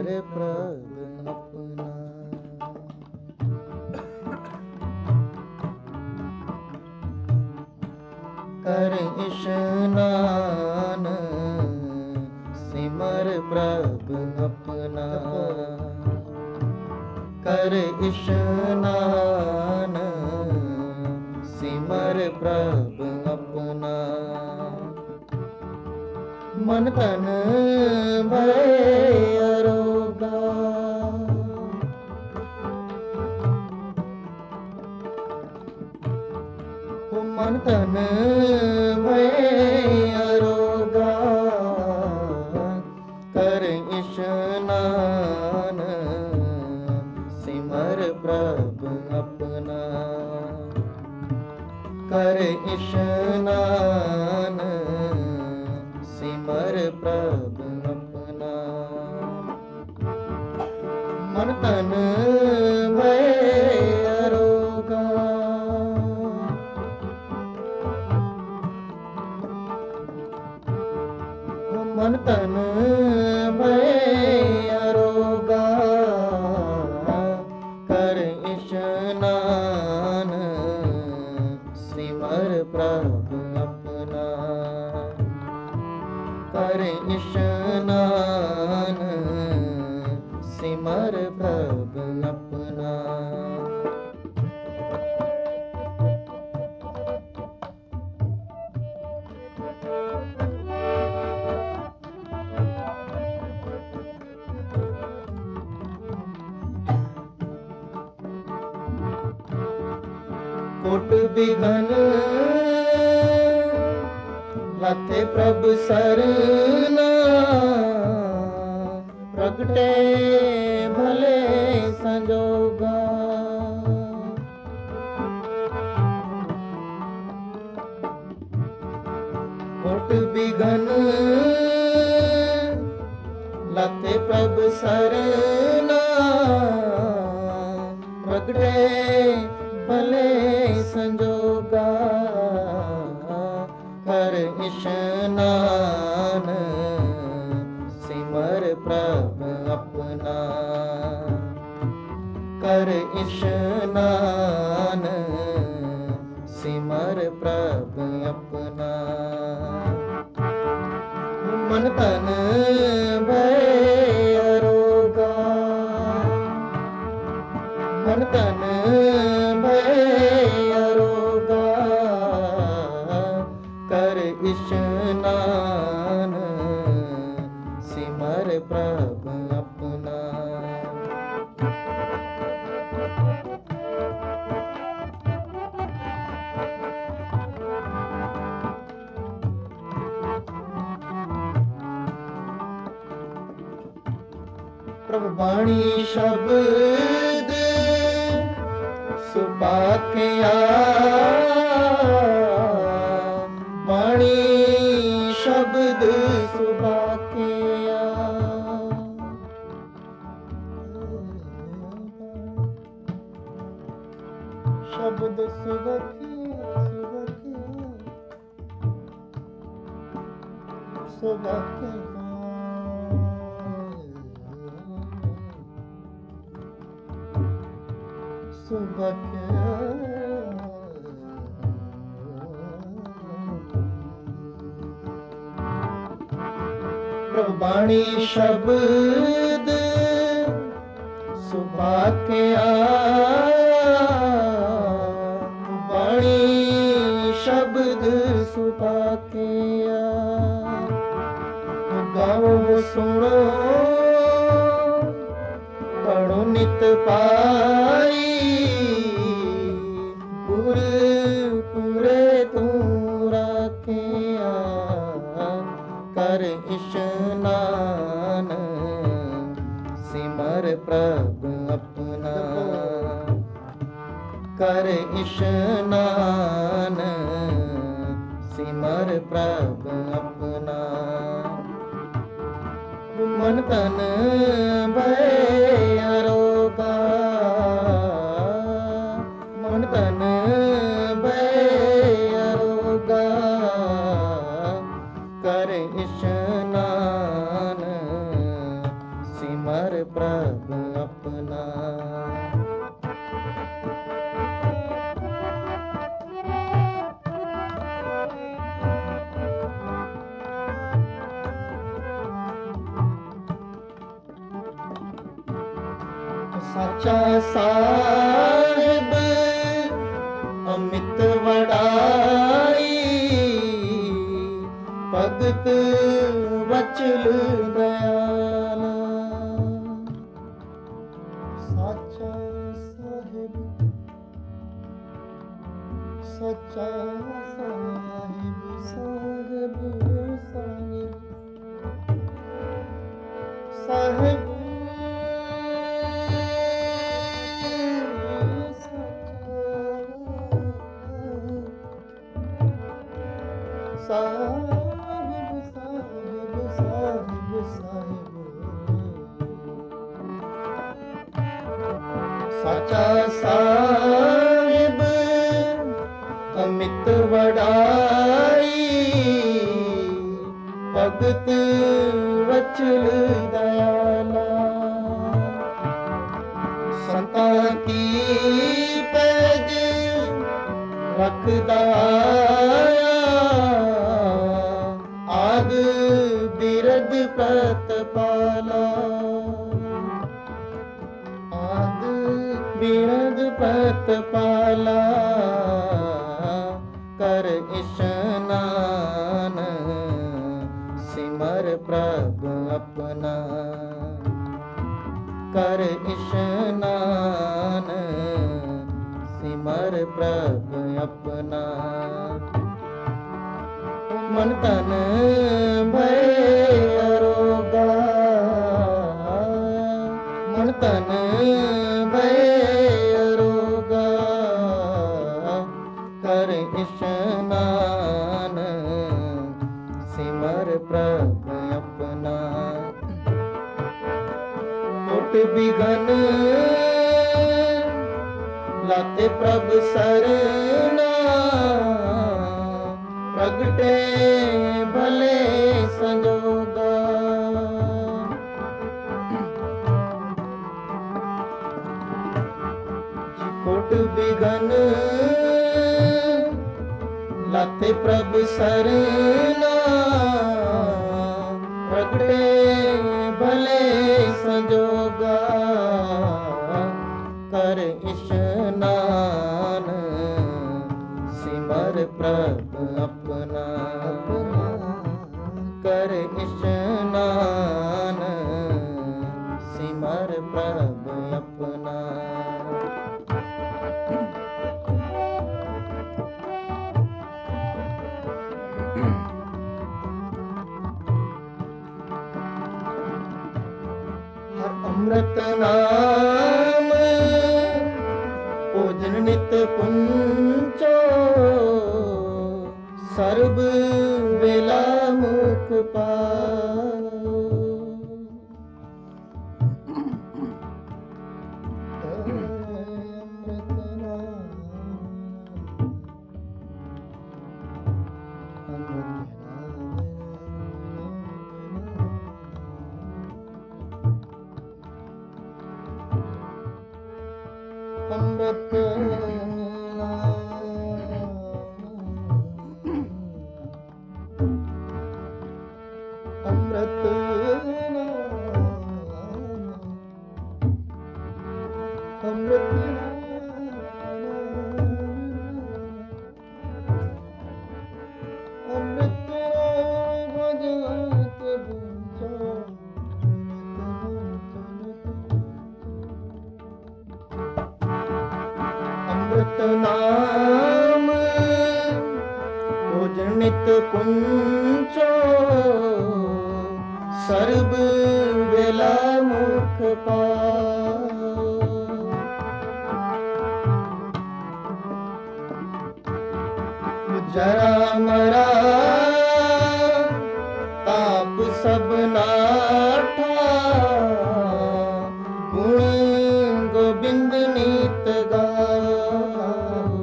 प्रभ अपना। कर स्नान सिमर प्रभ अपना। कर स्नान सिमर प्रभ अपना। मन तन भय अरोगा। मन तन भय अरोगा। कर स्नान सिमर प्रभ अपना। कर स्नान सिमर प्रभ अपना। मन तन भय अरोगा। मन तन भय अरोगा। कर स्नान सिमर प्रभ अपना। कर स्नान सिमर प्रभ अपना। कोट बिघन लाथे प्रभु सरना। प्रगटे भले संजोगा। कोट बिघन लाथे प्रभु सरना। प्रगटे भले संजोगा। कर स्नान सिमर प्रभ अपना। कर स्नान सिमर प्रभ अपना। मन तन भय अरोगा। मन तन भय अरोगा। कर स्नान सिमर प्रभ अपना। प्रभु वाणी शब्द सुपाख्या। वाणी शब्द सुपाख्या। शब्द सुबखिया सुबखिया। प्रवाणी शब्द सुभाख्या। वाणी शब्द सुभाख्या। गाओ सुनो पढ़ो नित पाई। गुर पूरे तू राखिया। कर स्नान सिमर प्रभ अपना। कर स्नान सिमर प्रभ अपना। मन तन भय अरोगा। मन तन भय अरोगा। कर स्नान सिमर ਸਾਚਾ ਸਾਹਿਬ ਅਮਿਤ ਵਡਾਈ, ਭਗਤ ਵਚਲ ਦਇਆਲਾ। ਸਾਚਾ ਸਾਹਿਬ, ਸੱਚਾ ਸਾਹਿਬ, ਸਾਹਿਬ ਸਾਹਿਬ ਸਾਹਿਬ ਸਾਹਿਬ ਸਾਹਿਬ ਸਾਹਿਬ ਸਾਹਿਬ। ਸਾਚਾ ਸਾਹਿਬ ਅਮਿਤ ਵਡਾਈ, ਭਗਤ ਵਚਲ ਦਇਆਲਾ। ਸੰਤਾਂ ਕੀ ਪੈਜ ਰੱਖਦਾ ਆਦ ਬਿਰਦ ਪ੍ਰਤਪਾਲਾ, ਆਦ ਬਿਰਦ ਪ੍ਰਤਪਾਲਾ। ਕਰ ਇਸ਼ਨਾਨ ਸਿਮਰ ਪ੍ਰਭ ਆਪਣਾ, ਕਰ ਇਸ਼ਨਾਨ ਸਿਮਰ ਪ੍ਰਭ ਆਪਣਾ। ਮਨ ਤਨ ਭੈ ਅਰੋਗਾ, ਮਨ ਤਨ ਭੈ ਅਰੋਗਾ। ਕਰ ਇਸ਼ਨਾਨ ਸਿਮਰ ਪ੍ਰਭ ਆਪਣਾ। ਟੁੱਟ ਬਿਗਨ ਲਾਤੇ ਪ੍ਰਭ ਸਰਨਾ, ਪ੍ਰਗਟੇ ਭਲੇ ਸੰਜੋਗਾ। ਕੋਟ ਬਿਗਨ ਲਾਤੇ ਪ੍ਰਭ ਸਰਨਾ, ਪ੍ਰਗਟੇ ਭਲੇ ਸੰਜੋਗਾ। ਕਰ ਇਸ਼ਨਾਨ ਸਿਮਰ ਪ੍ਰਭ ਆਪਣਾ, ਕਰ ਇਸ਼ਨਾਨ ਸਿਮਰ ਪ੍ਰਭ ਆਪਣਾ। ਅੰਮ੍ਰਿਤ ਨਾਮ ਭੋਜਨ ਨਿਤ ਪੁੰਚੋ, ਸਰਬ ਵੇਲਾ ਮੁਖ ਪਾਓ। ਅੰਮ੍ਰਿਤ ਅੰਮ੍ਰਿਤ ਅੰਮ੍ਰਿਤ ਅੰਮ੍ਰਿਤ ਭਜਤ ਬੁਝਾ। ਅੰਮ੍ਰਿਤ ਨਾਮ ਭੋਜਨ ਨਿਤ ਪੁੰਚੋ, ਸਰਬ ਵੇਲਾ ਮੁਖ ਪਾਓ। ਜਰਾ ਮਰਾ ਤਾਪ ਸਭ ਨਾਠਾ, ਗੁਣ ਗੋਬਿੰਦ ਨੀਤ ਗਾਓ।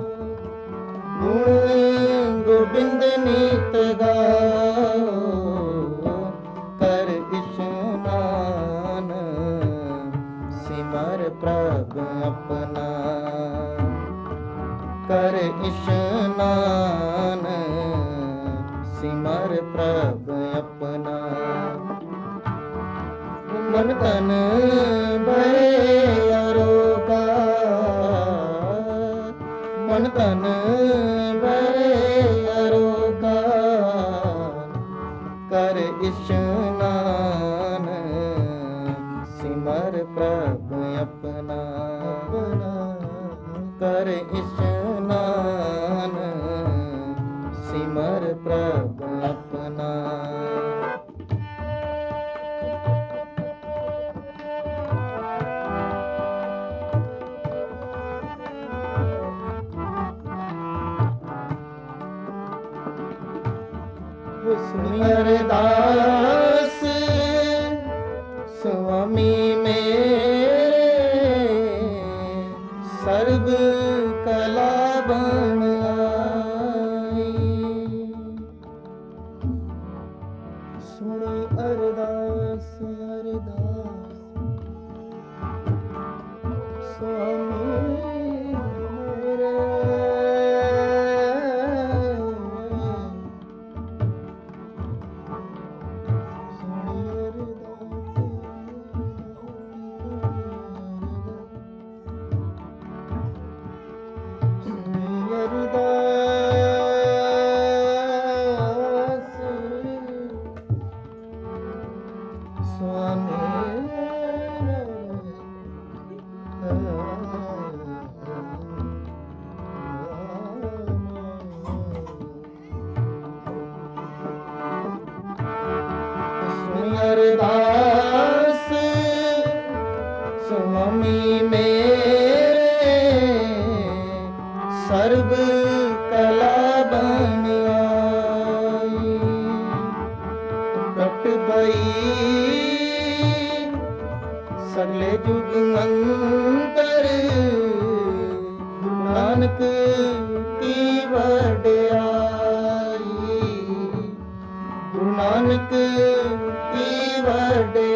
ਗੁਣ ਗੋਬਿੰਦ ਨੀਤ ਗਾਓ। ਕਰ ਇਸ਼ਨਾਨ ਸਿਮਰ ਪ੍ਰਭ ਆਪਣਾ, ਕਰ ਇਸ਼ਨਾਨ ਸਿਮਰ ਪ੍ਰਭ ਆਪਣਾ। ਮਨ ਤਨ ਭੈ ਮਨ ਤਨ ਬਹਿ ਅਰੋਗਾ ਕਰ ਇਸ਼ਨਾਨ ਸਿਮਰ ਪ੍ਰਭ ਆਪਣਾ ਕਰ ਇਸ਼ਨਾਨ ਸਿਮਰ ਪ੍ਰਭ ਆਪਣਾ ਸੁਣੀ ਅਰਦਾਸ ਸੁਆਮੀ ਮੇਰੇ ਸਰਬ ਕਲਾ ਬਣ ਆਈ ਸੁਣੀ ਅਰਦਾਸ ਸੁਆਮੀ ਮੇਰੇ ਅਰਦਾਸ ਸੁਆਮੀ ਮੇਰੇ ਸਰਬ ਕਲਾ ਬਣ ਆਈ ਟੁੱਟ ਗਈ ਸਗਲੇ ਜੁਗ ਅੰਤਰ ਨਾਨਕ ਕੀ ਵਡਿਆਈ ਗੁਰੂ ਨਾਨਕ ਕੀ ਵਡਿਆਈ